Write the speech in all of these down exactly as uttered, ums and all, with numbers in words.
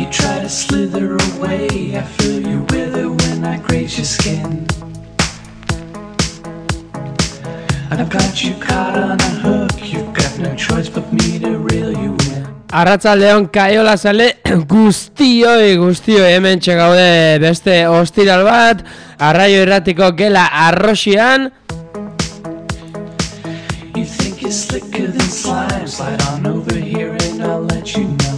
try to slither away, I feel you wither when I graze your skin. I've got you caught on a hook, you've got no choice but me to reel you in. Arratsaldeon kaiola zale guztioi, guztioi hemen txegaude beste ostiral bat, Arraio Irratiko gela arrosian. You think you're slicker than slime, slide on over here and I'll let you know.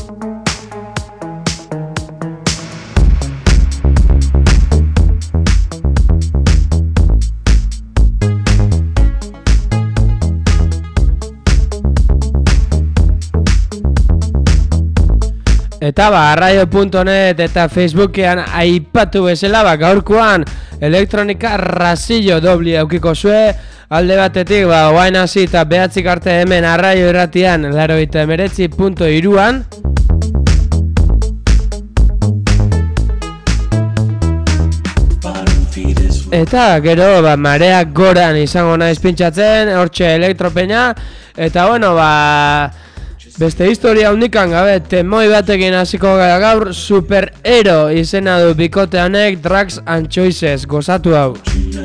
Eta ba, arraio punto net eta Facebookean aipatu bezala, ba, gaurkoan elektronika rasillo dobli eukiko zue, alde batetik, ba, oain hasi eta behatzik arte hemen Arraio Irratian, laurogeita hemeretzi puntu hiruan. Eta gero, ba, mareak goran izango naiz pintxatzen, hortxe elektropeina, eta bueno, ba... Beste historia hundikan gabe, temoi batekin hasiko gara gaur, Superhero izena du bikote honek, Drugs and Choices, gozatu hau.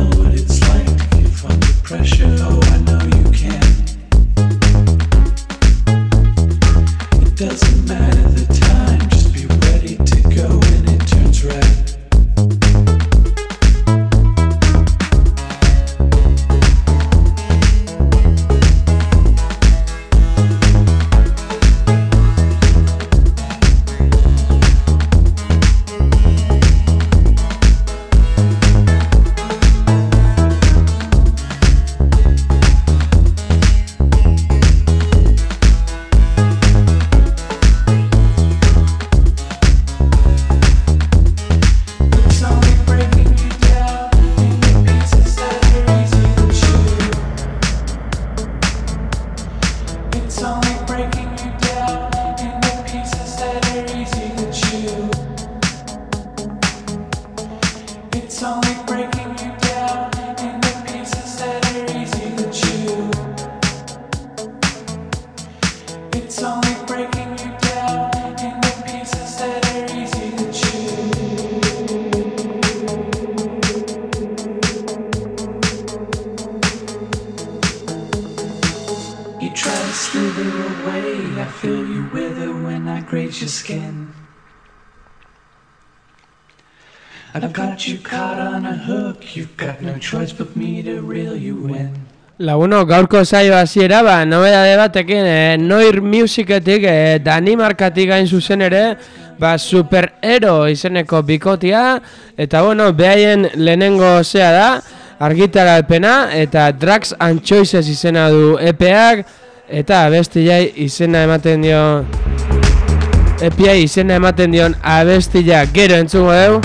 Laguno, gaurko zaio hasiera, ba, nobedade batekin, eh, Noir Musicetik, eh, Danimarkatik gain zuzen ere, ba, Superhero izeneko bikotia, eta bueno, behaien lehenengo zea da, argitaralpena, eta Drugs and Choices izena du E P-ak, eta abestillai izena ematen dio, E P-ai izena ematen dion abestilla gero entzungo deu.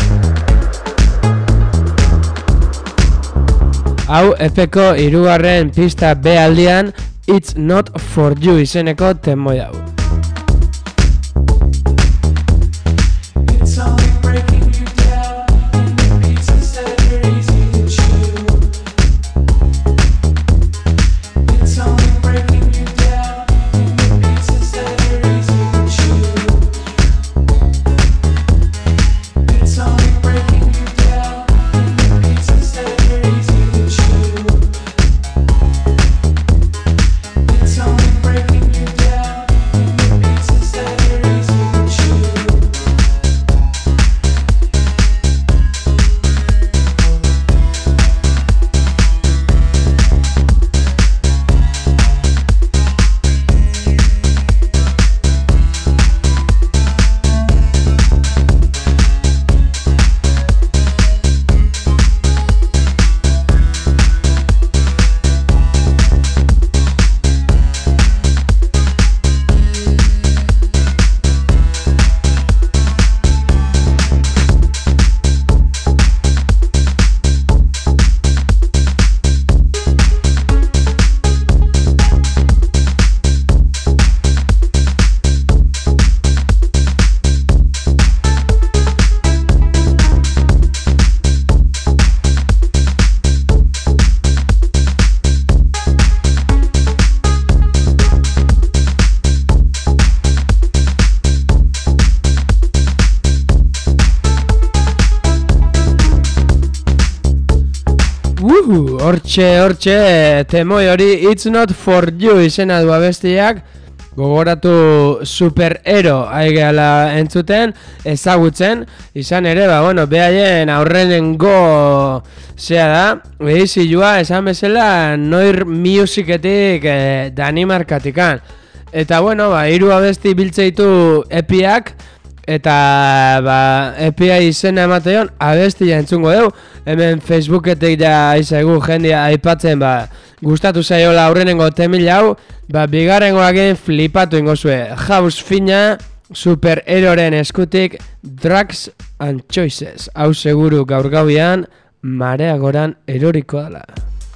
Hau epeko hirugarren pista B aldian, It's Not For You izeneko temoi hau. Hortxe, hortxe, temoi hori It's Not For You izena du abestiak, gogoratu superhero aigeala entzuten, ezagutzen, izan ere, ba, bueno, behaien aurrenengo zea da, behizilua esan bezala Noir Musicetik eh, Danimarkatikan. Eta, bueno, ba, hiru abesti biltzeitu epiak, eta ba, epia izena emateon abestia entzungo dugu. Hemen Facebooketik ja izaigu jendia aipatzen, ba, gustatu zaiola aurrenengo temil hau, ba, bigarrengoakin flipatu ingozue. House fina, superheroren eskutik, Drugs and Choices. Hau seguru gaur gauian, marea goran eroriko dela.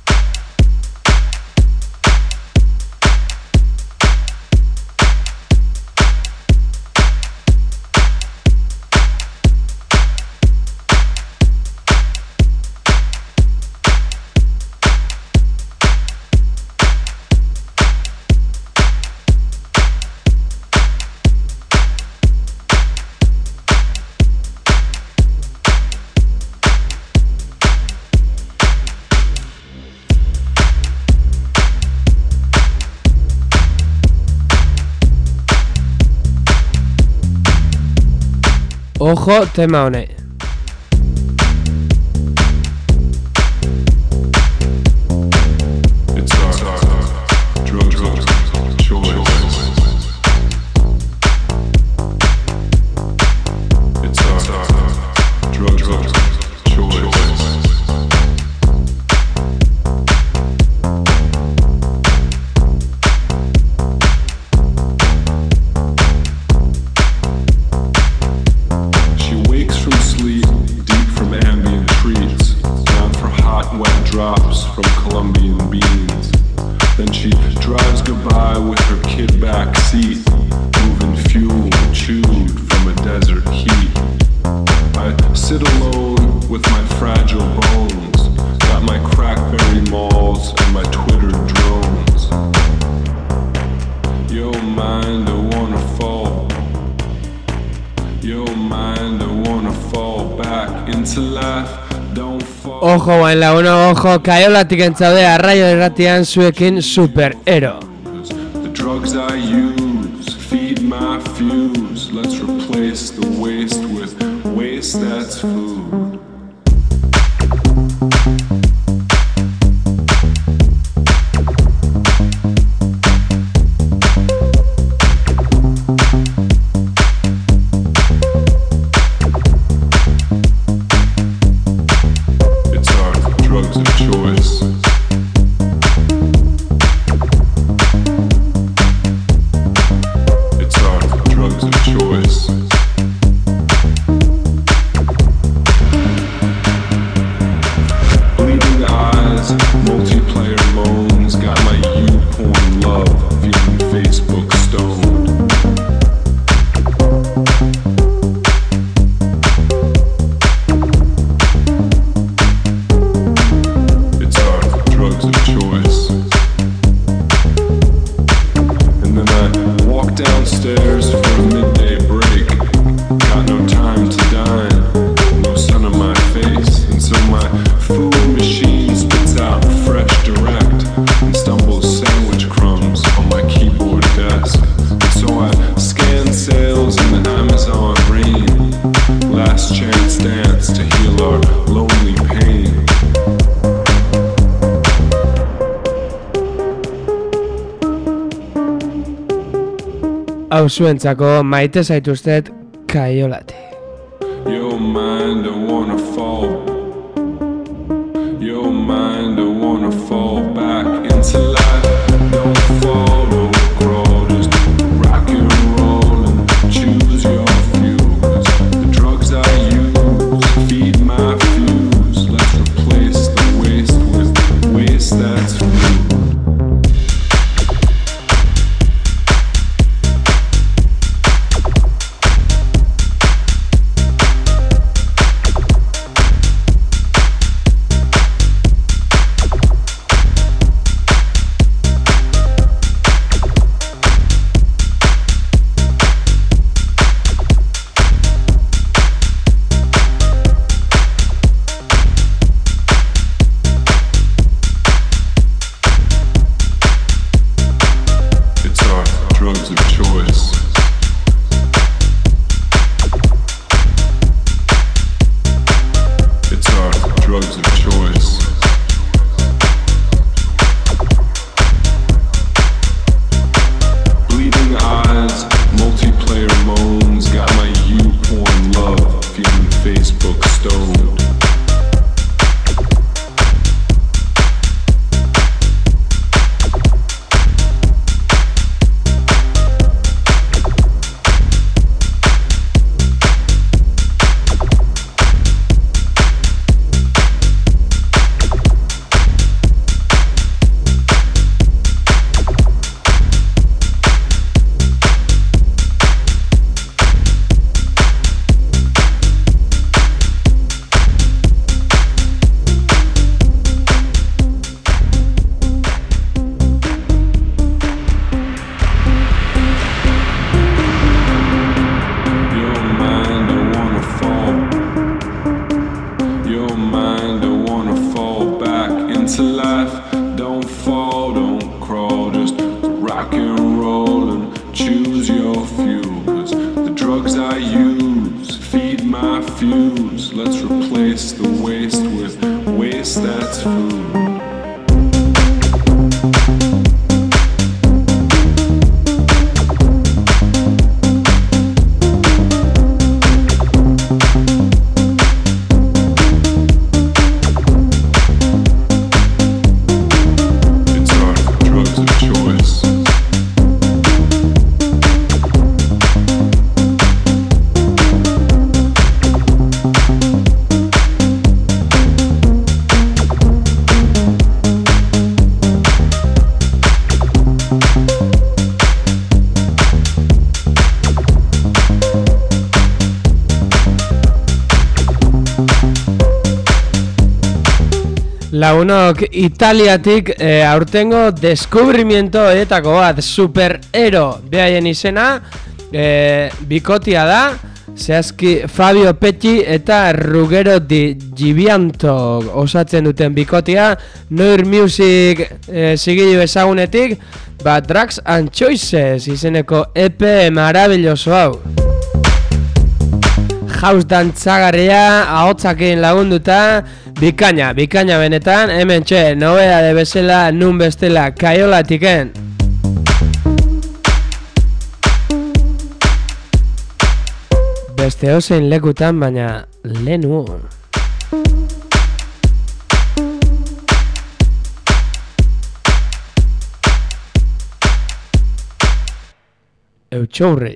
Ojo, tema honei. Ojo, bain laguno, ojo, kaiolatik entzaude arraio erratian zuekin superhero. The drugs I use feed my fuse. Let's replace the waste with waste that's food. Hau zuentzako maite zaituztet kaiolati. Your mind I wanna fall. Your mind I wanna fall back into life. Don't fall, don't crawl, just rock and roll and choose your fuse. The drugs I use feed my fuse. Let's replace the waste with waste that's food. fall, don't crawl, just rock and roll and choose your fuel. Cause the drugs I use feed my fuse. Let's replace the waste with waste that's food. Lagunok Italiatik e, aurtengo deskubrimiento etako bat, superhero behaien izena, e, bikotia da, zehazki Fabio Pecci eta Ruggero Di Gibianto osatzen duten bikotia, Noir Music e, zigilu ezagunetik, ba Drugs and Choices izeneko E P maravilloso hau. House dantzagarria, ahotsakin lagunduta, bikaina, bikaina benetan, hemen txe, nobea de bezala, nun bestela, kaiolatiken. Beste ozein lekutan, baina lehenu. Eutxourri.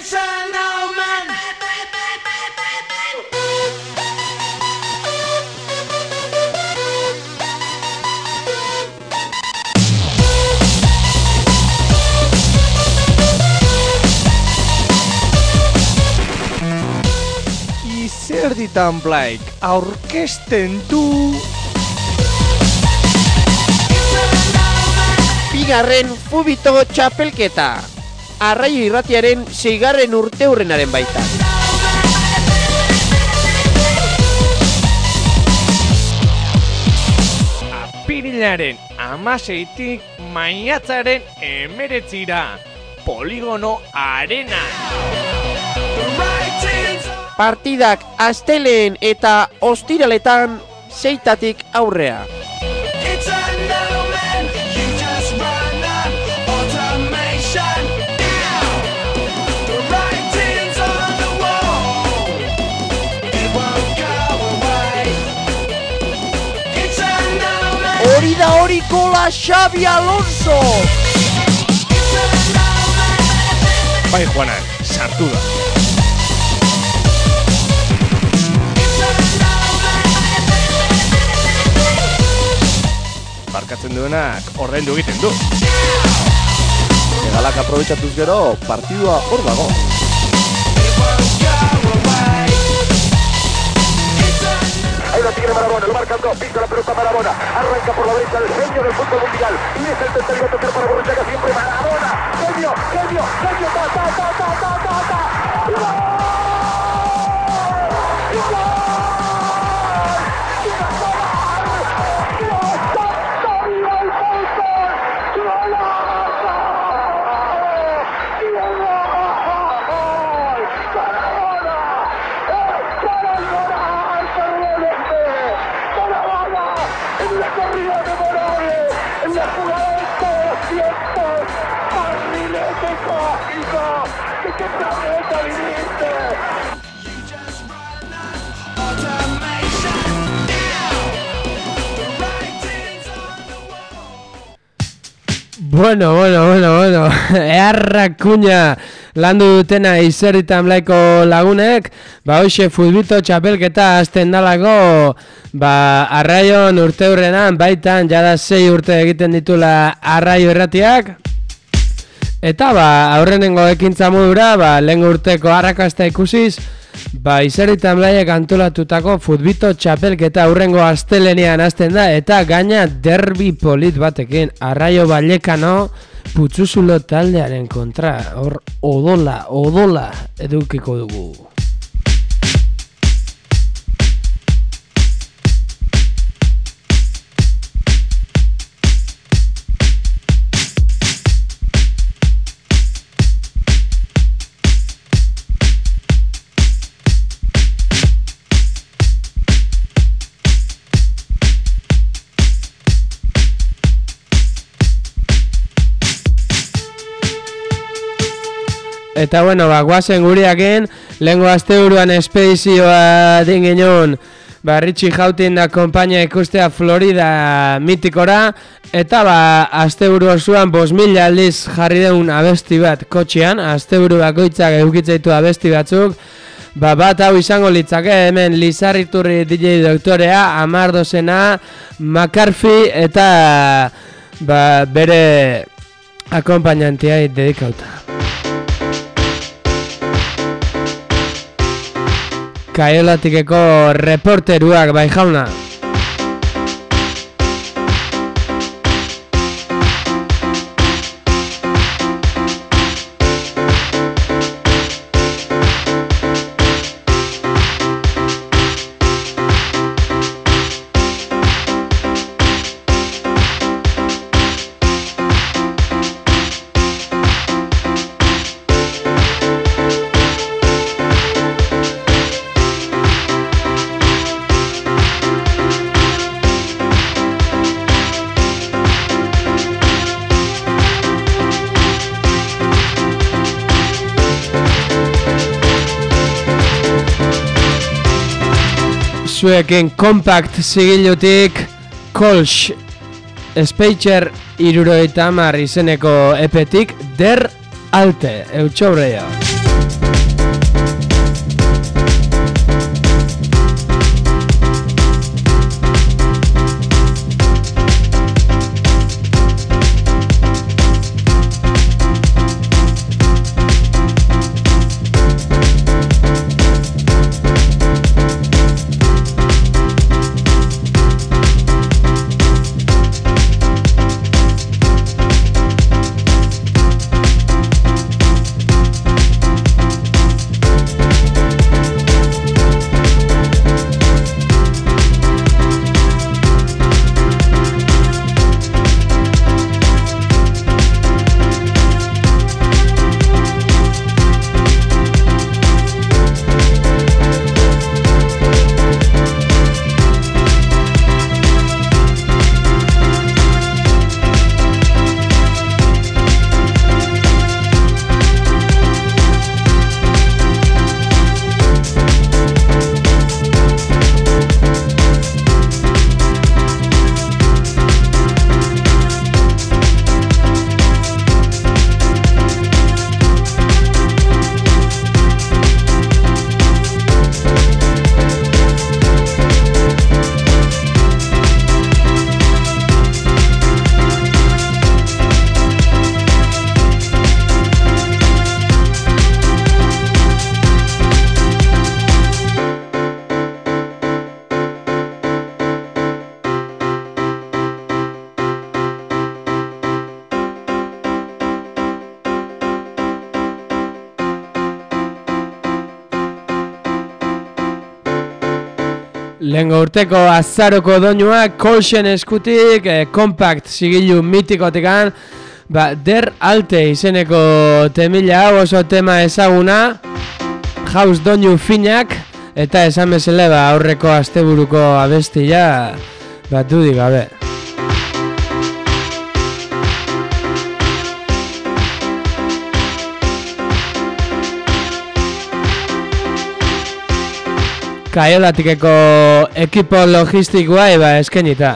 Zerditan Blake aurkezten du bigarren Fubito txapelketa, Arraio Irratiaren seigarren urteurrenaren baita. Apirilaren hamaseitik maiatzaren hemeretzira, Poligono Arena. Partidak asteleen eta ostiraletan seitatik aurrea. Hori da hori gola Xabi Alonso! Bai, Juanan, sartu da. Markatzen duenak ordaindu egiten du. Egalak aprobetxatuz gero, partidua hor dago. Ahí la tiene Marabona, lo marcan dos, pisa la pelota Marabona, arranca por la derecha el genio del fútbol mundial, y es el tercer gato para Borruchaga siempre Marabona, genio, genio, genio, ta, ta, ta, ta, ta, ta, ta, ¡gol! ¡Gol! Bueno, bueno, bueno, bueno, eharrakuña landu dutena izerritan blaiko lagunek, ba hoxe futbito txapelketa azten dalako, ba Arraion urteurrenan baitan jada sei urte egiten ditula Arraio Irratiak, eta ba aurrenengo ekintza modura, ba lehen urteko arrakasta ikusiz, ba izerritan blaiek antolatutako futbito txapelketa aurrengo astelenean hasten da, eta gaina derbi polit batekin Arraio Vallecano Putzuzulo taldearen kontra, hor odola, odola edukiko dugu. eta bueno, ba, guazen guriakin, lehengo asteburuan espedizioa din genuen, ba, Richie Houghton da konpainia ikustea Florida mitikora, eta ba, asteburu osoan bost mila aldiz jarri deun abesti bat kotxean, asteburu bakoitzak eukitzaitu abesti batzuk, ba, bat hau izango litzake hemen Lizarriturri D J doktorea, Amar dozena, McCarthy eta ba, bere akompainantiai dedikauta. Kaiolatikeko reporteruak bai jauna. Zuekin Compact zigilutik Kolsch Speitzer irurogeita hamar izeneko epetik Der Alte, eutxobreio. Lehengo urteko azaroko doinuak Kolschen eskutik, eh, Compact zigilu mitikotikan, ba, Der Alte izeneko temila hau oso tema ezaguna, House doinu finak, eta esan bezala ba, aurreko asteburuko abestia, ba, dudik gabe. Kaiolatikeko ekipo logistikoa eba eskenita.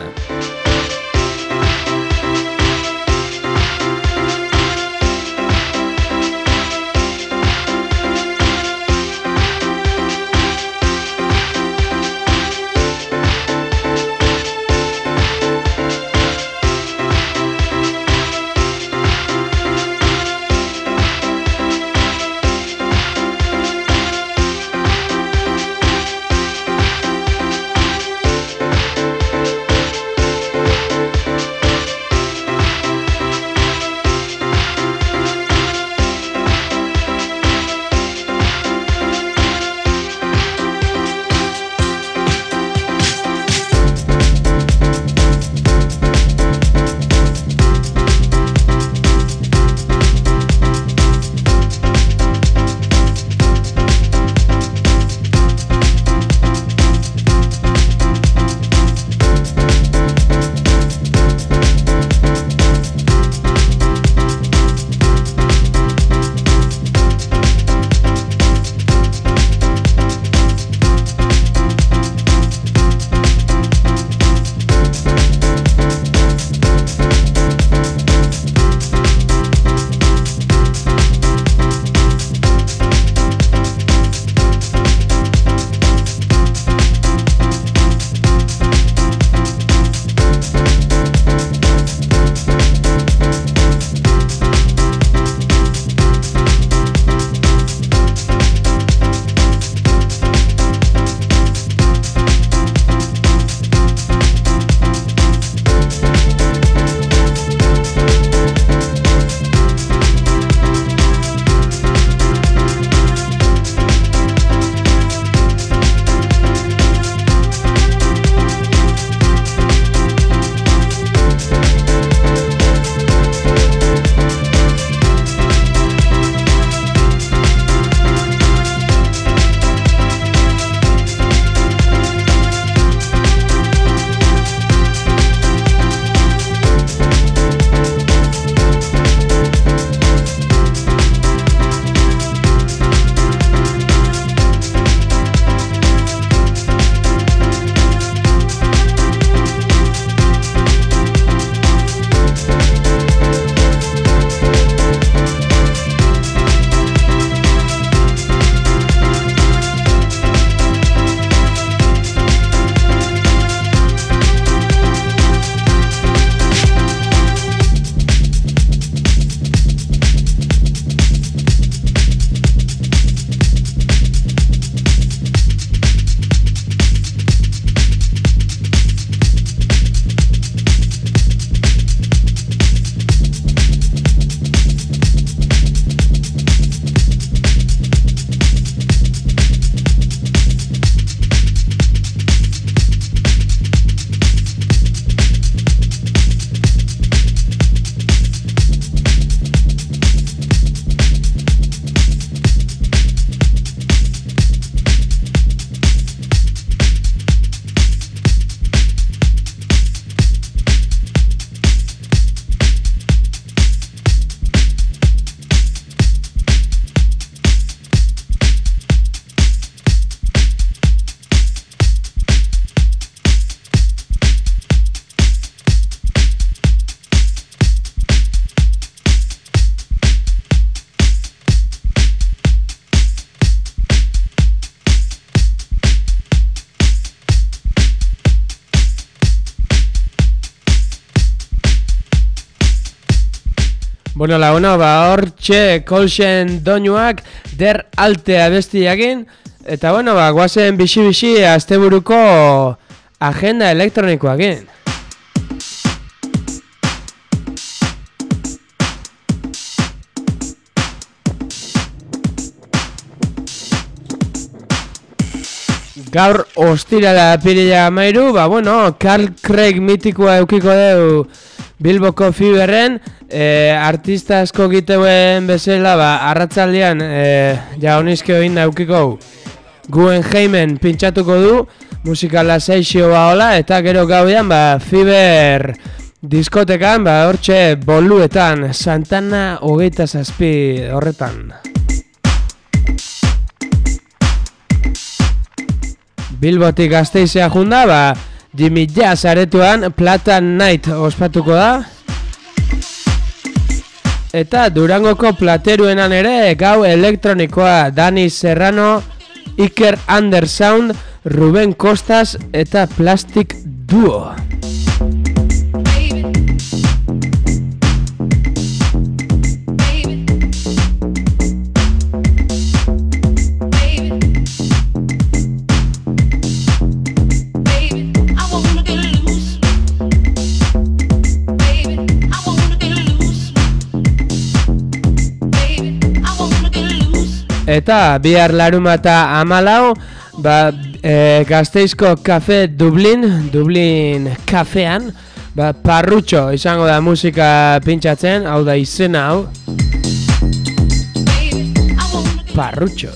Bueno, laguno, ba, hor txe kolxen doinuak der alte abestiakin. Eta bueno, ba, guazen bixi-bixi asteburuko agenda elektronikoakin. Gaur ostirala pirila amairu, ba bueno, Carl Craig mitikoa eukiko deu Bilboko Fiberren, e, artista asko giteuen bezala, ba, arratzaldean e, jaunizke hoin eukiko Guggenheimen pintxatuko du, musikala seixio baola, eta gero gaudean, ba, Fiber diskotekan, ba, hortxe boluetan, Santana hogeita zazpi horretan. Bilbotik Gasteizea junda, ba, Jimmy Jazz aretuan Plata Night ospatuko da. Eta Durangoko plateruenan ere gau elektronikoa Dani Serrano, Iker Undersound, Ruben Costas eta Plastic Duo. Eta bihar larumata hamalau, ba, e, Gasteizko Cafe Dublin, Dublin kafean, ba, Parrutxo izango da musika pintxatzen, hau da izena hau. Parrutxo.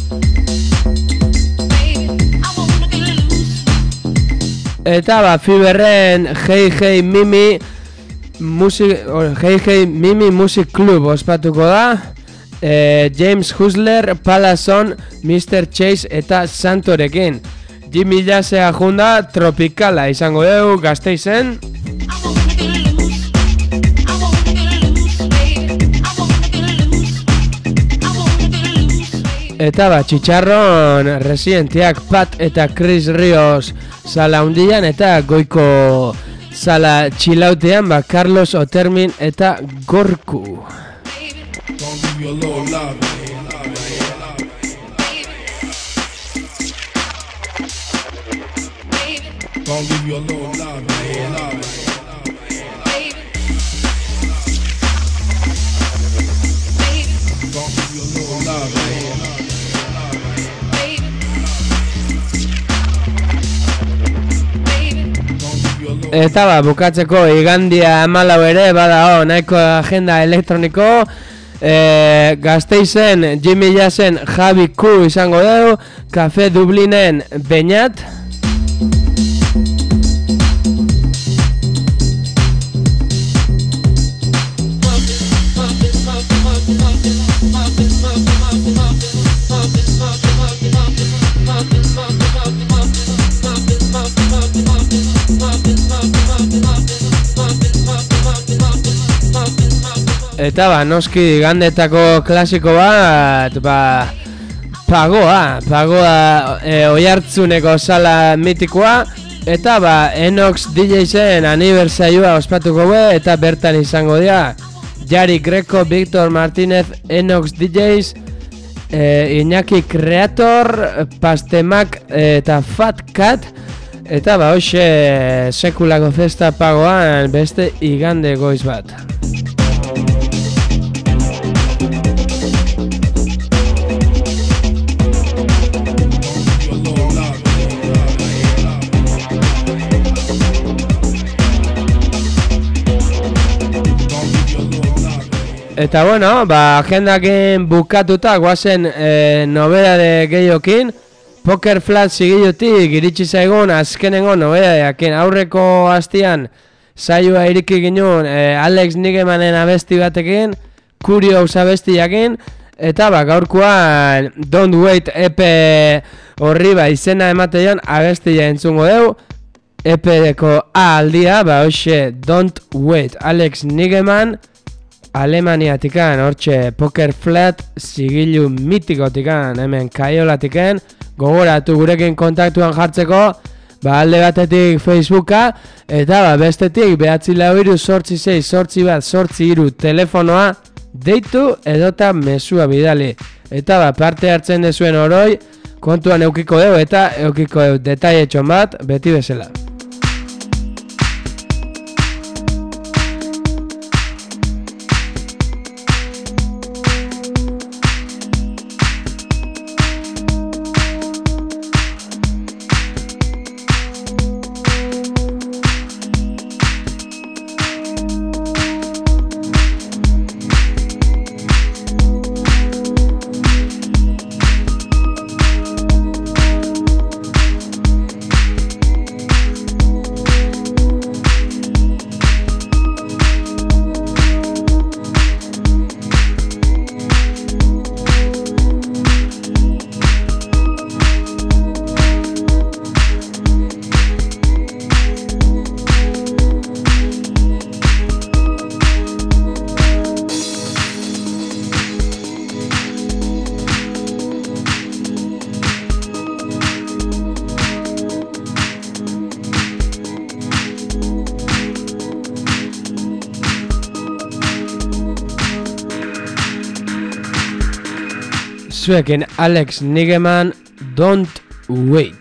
Eta ba, Fiberren Hey Hey Mimi Music, Hey Hey Mimi Music Club ospatuko da. Eh, James Hustler, Palazon, mister Chase eta Santorekin. Jimmy Jazzea junda tropikala izango dugu Gasteizen. Eta ba, Txitxarron residentiak Pat eta Chris Rios sala hundian, eta goiko sala txilautean, ba, Carlos Otermin eta Gorku. Gonna give you a little love, Gonna give you a little love, love. Gonna give you a little love, Eta ba, bukatzeko igandia hamalau ere, bada ho, nahiko agenda elektroniko. E, Gasteizen Jimmy Jazzen Javi Q izango dugu, Cafe Dublinen Beñat. Eta ba, noski gandetako klasiko bat, ba, pagoa, pagoa e, oihartzuneko sala mitikoa, eta ba, Enox D Jsen anibersaioa ospatuko be, eta bertan izango dira, Jari Greco, Victor Martinez, Enox D Js, e, Iñaki Creator, Pastemak eta Fat Cat, eta ba, hoxe sekulako festa pagoan beste igande goiz bat. Eta bueno, ba, agendakin bukatuta guazen e, nobedade gehiokin. Poker Flat zigilutik iritsi zaigun azkenengo nobedadeakin. Aurreko hastian saioa iriki ginen e, Alex Nigemanen abesti batekin, Curious abestiakin, eta ba, gaurkoan Don't Wait E P horri ba, izena ematean abestia entzungo deu. E P-deko A aldia, ba, hoxe Don't Wait, Alex Nigeman, Alemaniatikan, hortxe Poker Flat zigilu mitikotikan, hemen kaiolatiken, gogoratu gurekin kontaktuan jartzeko, Ba, alde batetik Facebooka, eta ba, bestetik behatzi lau hiru zortzi sei zortzi bat zortzi hiru telefonoa deitu edota mezua bidali. Eta ba, parte hartzen dezuen oroi, kontuan eukiko deu eta eukiko deu detailetxon bat beti bezala. Zuekin Alex Nigeman, Don't Wait.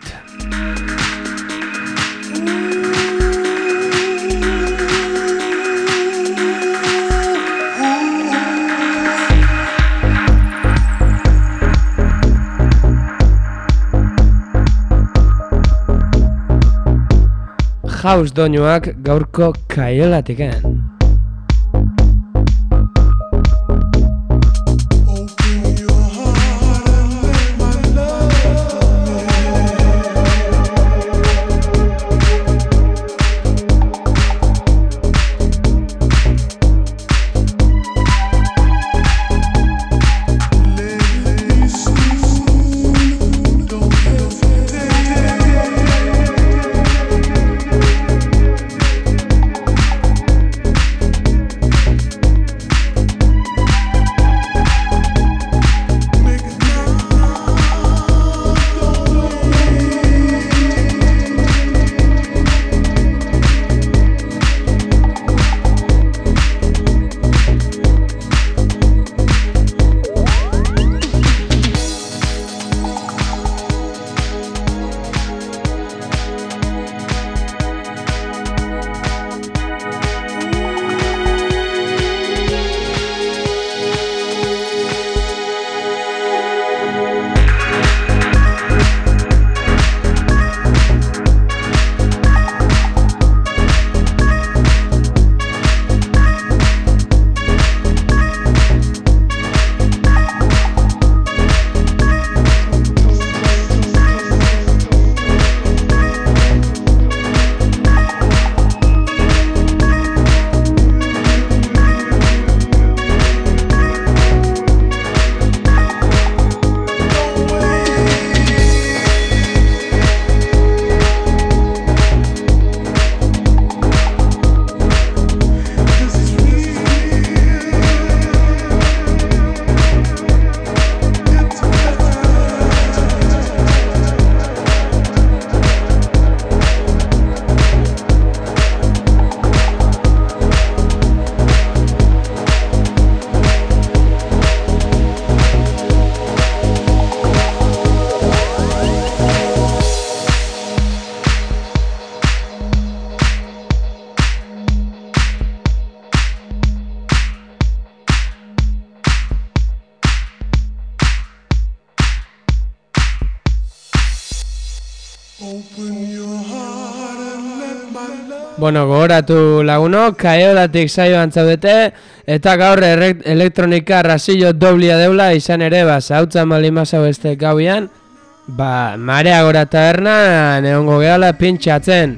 House doinuak gaurko kaiolatiken. Bueno, gogoratu lagunok, kaiolatik saioan zaudete, eta gaur elektronika rasillo doblia deula, izan ere, ba, zautza malimazau este gauian, ba, marea gora taberna, neongo gehala pintxatzen.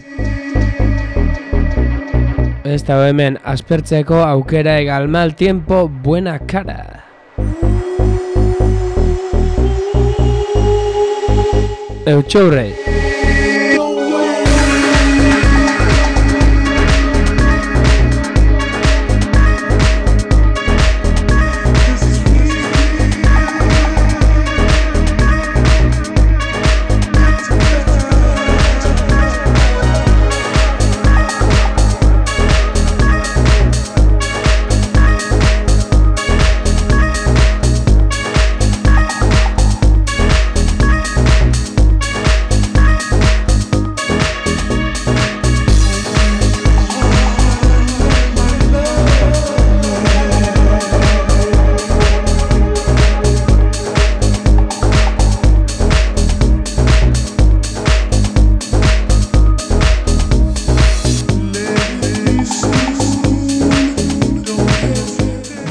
Ez da hemen, aspertzeko aukera egal mal tiempo, buena cara. Eutxourrei.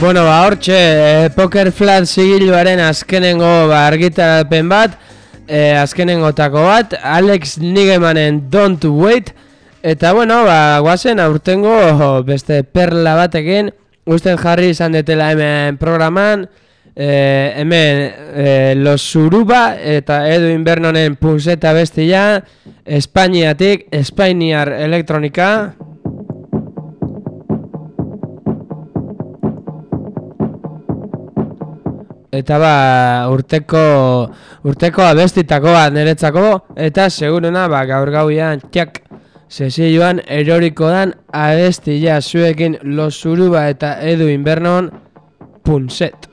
Bueno, ba, hortxe, eh, Poker Flat zigiluaren azkenengo ba, argitaralpen bat, eh, azkenengotako bat, Alex Nigemanen Don't Wait, eta bueno, ba, guazen aurtengo beste perla batekin, usten jarri izan detela hemen programan, eh, hemen eh, Los Suruba eta Edwin Vernonen Punzeta bestia, Espainiatik, Espainiar Elektronika, eta ba, urteko urteko abestitako bat niretzako, eta seguruna ba, gaur gauian txak sesioan eroriko dan abestia zuekin Los Suruba eta Edwin Vernon Punset.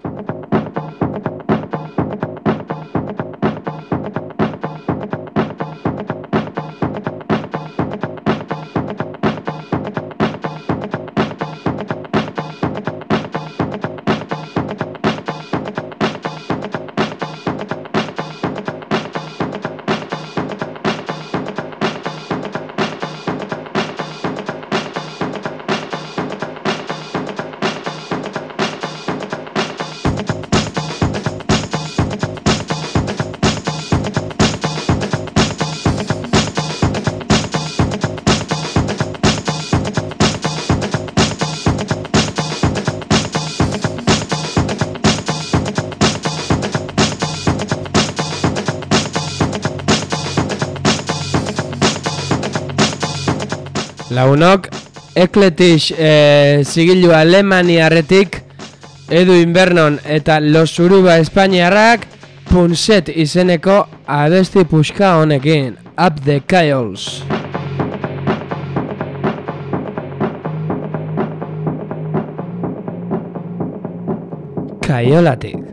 Lagunok, Ekletish e, zigilu Alemaniarretik, Edwin Vernon eta Los Suruba Espainiarrak Punset izeneko abesti puxka honekin, Up the Chaos. Kaiolatik.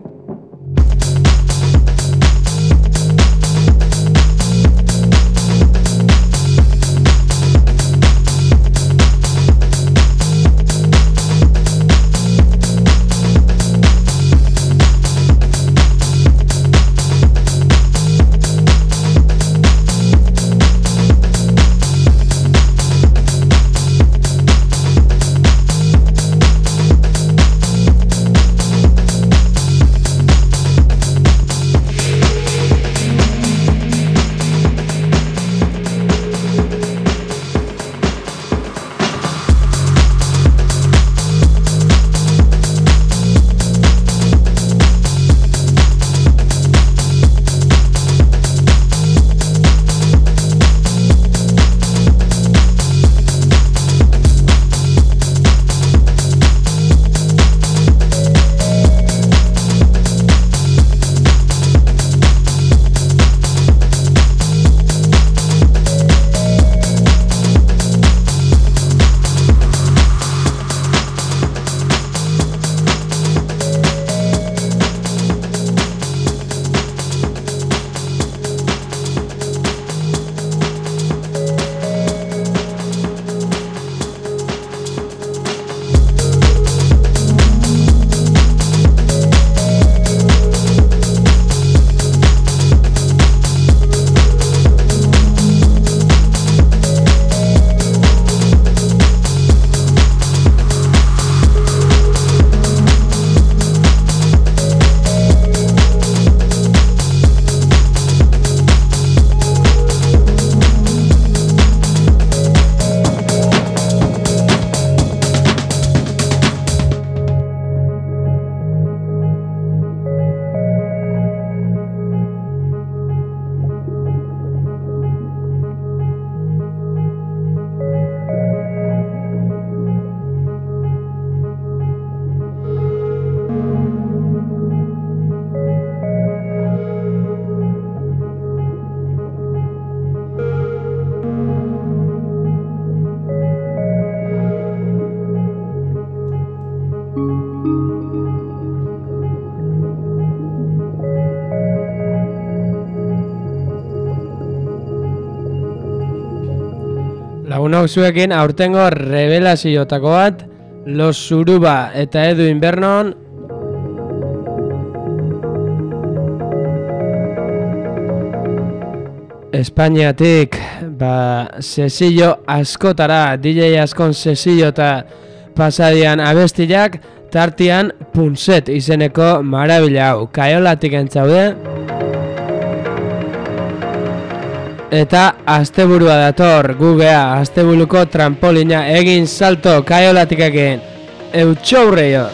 Lagunok zuekin aurtengo revelazioetako bat, Los Suruba eta Edwin Vernon Espainiatik ba, sesillo askotara, D J askon sesillo eta pasadian abestiak, tartian Punset izeneko marabila hau. Kaiolatik entzaude. Eta asteburua dator, gugea, asteburuko trampolina egin salto, Kaiolatik egin. Eutxourreior.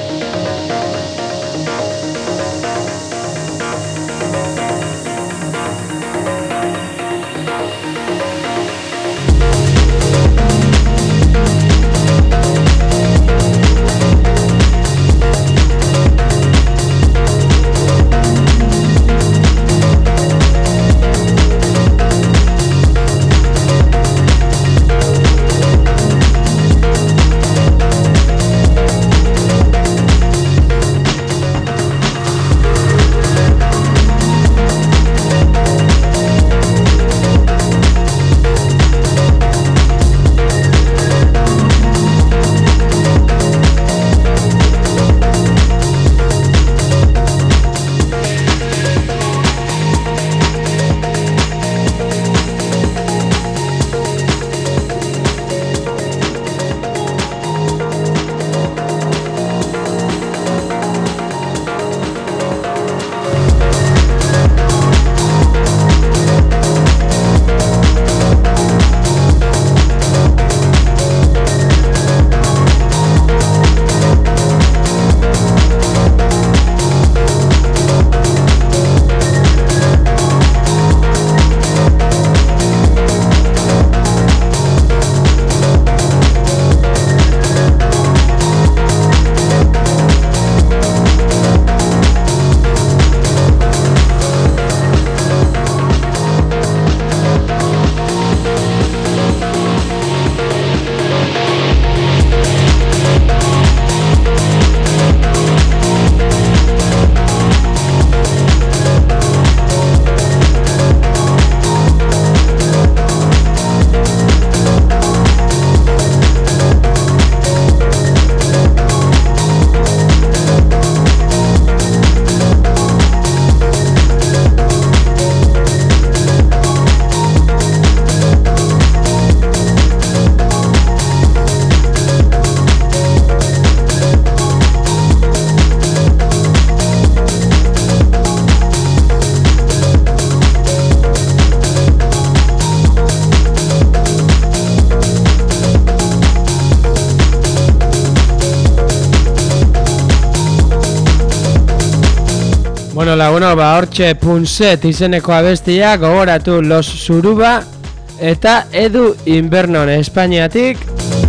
Bueno, laguno, ba, hortxe Punset izeneko abestia, gogoratu Los Suruba eta Edu Invernon Espainiatik.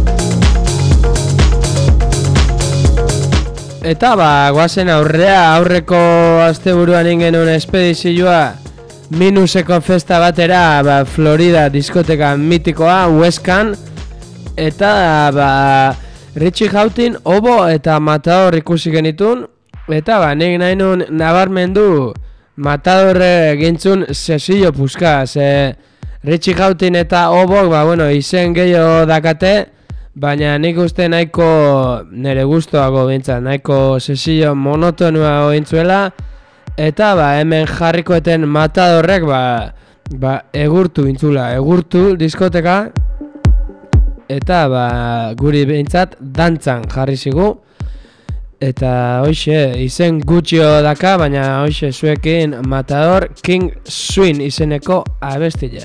Eta ba, guazen aurrea, aurreko asteburuan ingenuen espedizioa Minuseko festa batera, ba, Florida diskoteka mitikoa, Huescan. Eta ba, Richie Houghton, Obo eta Matador ikusi genitun. Eta ba, nik nahi nun nabarmendu Matadorre gintzun sesillo puska, ze Richie Houghton eta Obok, ba, bueno, izen gehiago dakate, baina nik uste nahiko nire gustoago bintzat, nahiko sesillo monotonua gintzuela, eta ba, hemen jarrikoeten Matadorrek, ba, ba, egurtu bintzula, egurtu diskoteka, eta ba, guri bintzat dantzan jarri zigu. Eta hoxe, izen gutxio daka, baina hoxe zuekin Matador King Swing izeneko abestila.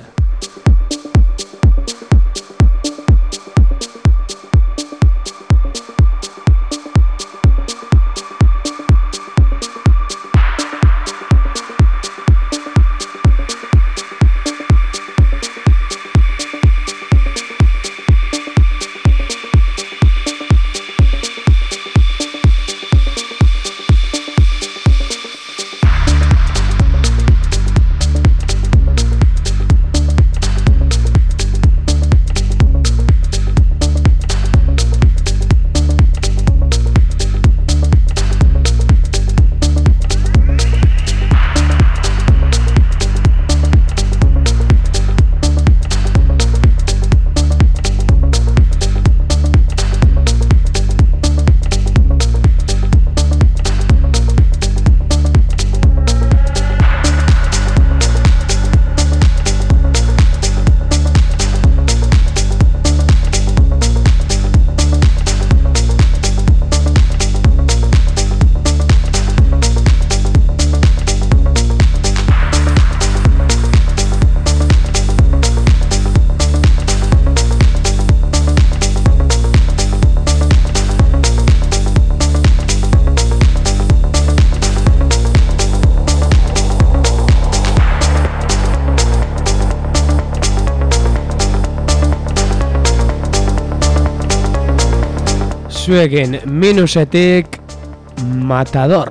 zuekin Minusetik Matador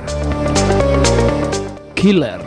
Killer.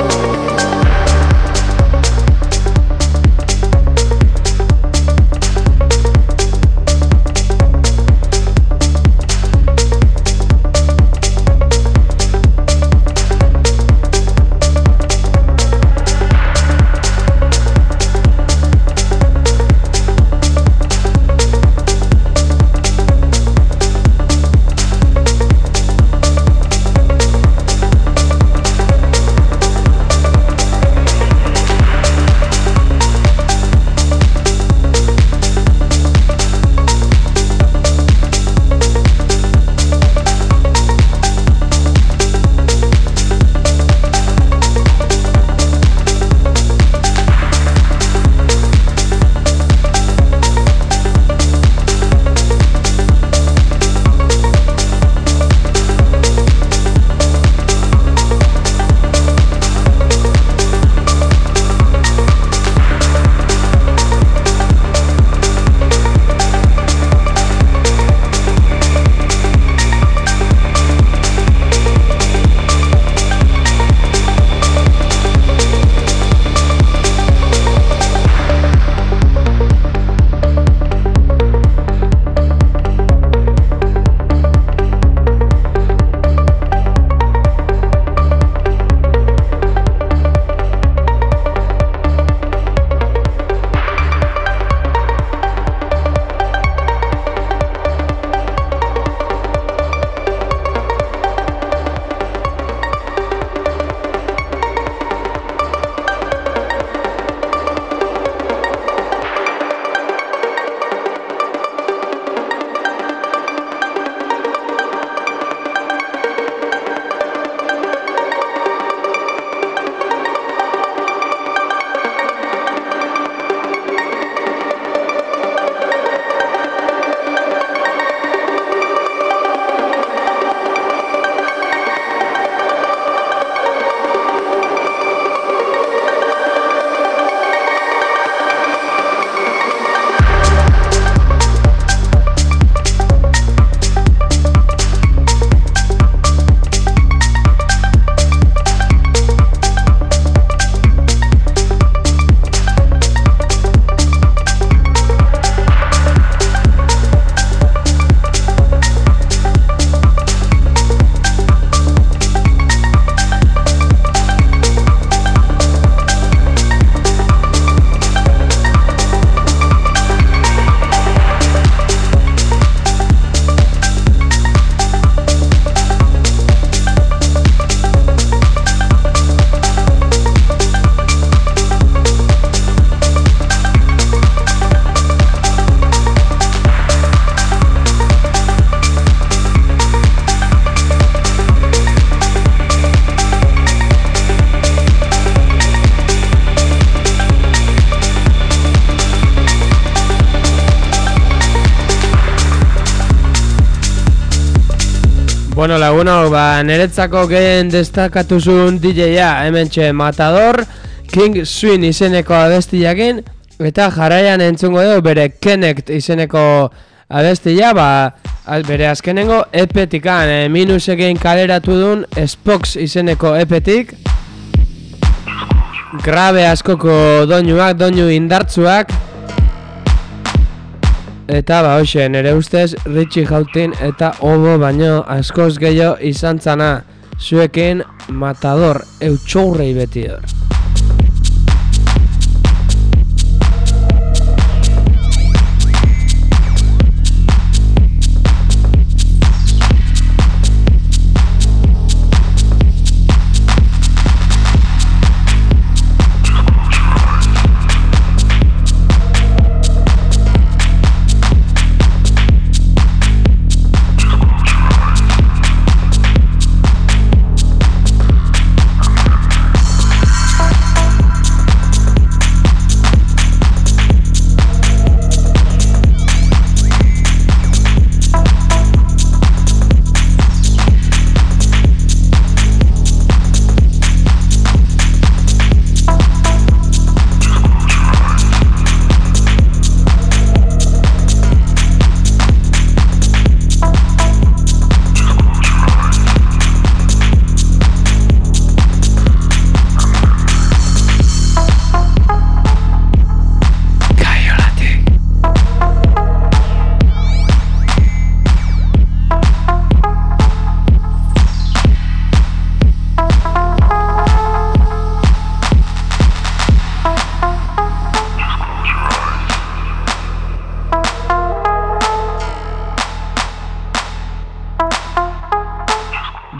Bueno, lagunok, ba, niretzako gehien destakatuzun D J-a, hementxe Matador, King Swing izeneko abestiakin, eta jarraian entzungo dugu bere Connect izeneko abestia, ba, bere azkenengo E P-tikan, e, Minusekin kaleratu duen Spox izeneko E P-tik, grabe askoko doinuak, doinu indartzuak, eta ba hoxe, nire ustez Richie Houghton eta obo baino askoz gehiago izan zana, zuekin Matador, eutxourrei beti hor. I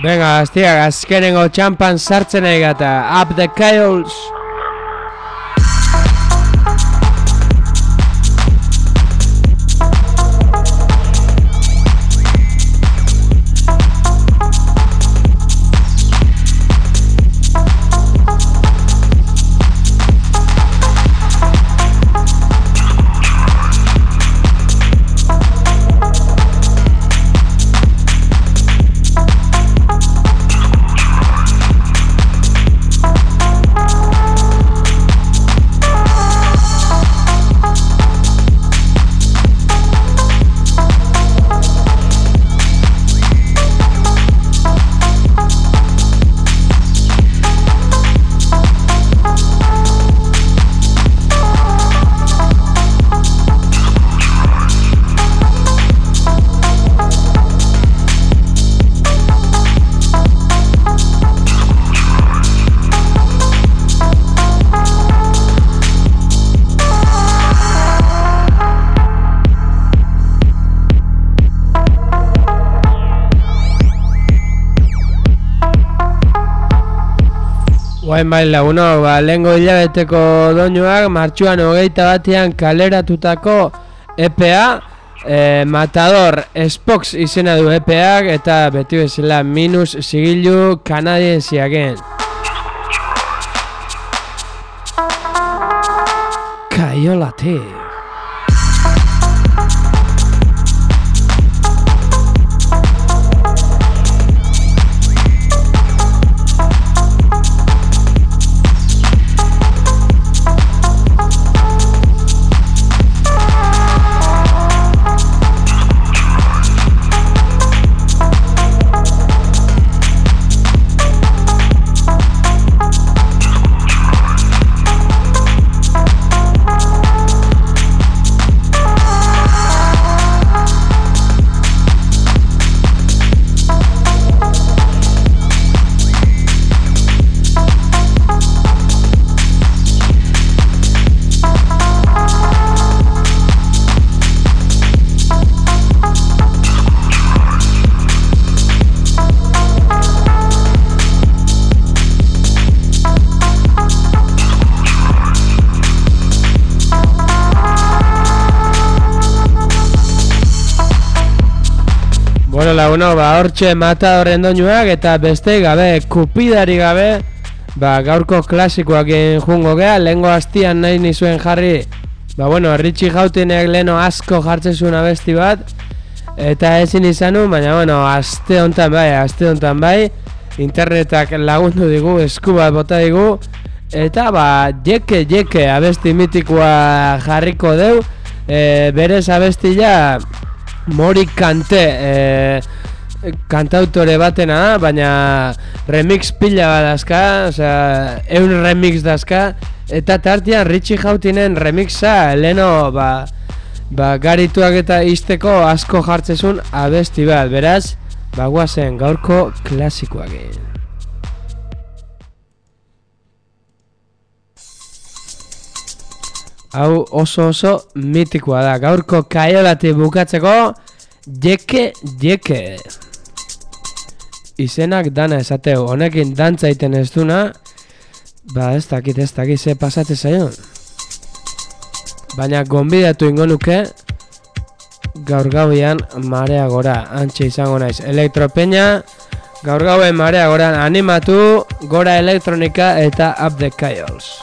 Venga, gaztiak, azkenengo txampan sartzen egata. Up the Chaos! Guain bai laguno, ba, lehengo hilabeteko doinuak martxuan hogeita batean kaleratutako E P A e, Matador Spox izena du E P A eta beti bezala minus sigilu kanadiensiaken. Kaiolate. Bueno, laguno, ba, hortxe Matadorren doinuak eta beste gabe, kupidari gabe, ba, gaurko klasikoak jungo gea, lehengo hastian nahi nizuen jarri, ba, bueno, Richie Houghtonek leheno asko jartzen zuen abesti bat, eta ezin izanu, baina, bueno, aste hontan bai, aste hontan bai, internetak lagundu digu, esku bat bota digu, eta, ba, jeke, jeke, abesti mitikoa jarriko deu, e, berez abestila, Mori Kante e, kantautore batena da, baina remix pila bat dazka, osea, eun remix dazka, eta tartian Richie Houghtonen remixa leno ba, ba garituak eta izteko asko jartzezun abesti bat, beraz, ba guazen gaurko klasikoak egin. Hau oso oso mitikoa da, gaurko kaiolati bukatzeko, jeke, jeke. Izenak dana esateu, honekin dantza iten ez duna, ba ez dakit ez dakit ze pasate zaion. Baina gonbidatu ingo nuke, gaur gauian marea gora, antxe izango naiz. Elektropeña, gaur gauen marea gora, animatu, gora elektronika eta Up the Chaos.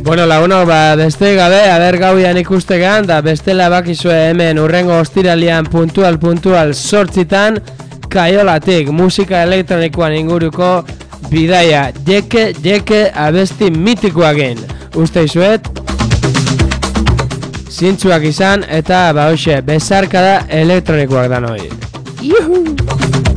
Bueno, lagunok, ba, beste gabe, aber gauian ikustegan, da bestela bakizue hemen urrengo ostiralian puntual puntual sortzitan, Kaiolatik, musika elektronikoan inguruko bidaia, jeke, jeke abesti mitikoakin. Uste izuet, zintzuak izan, eta ba hoxe, besarkada elektronikoak da noi. Iuhu!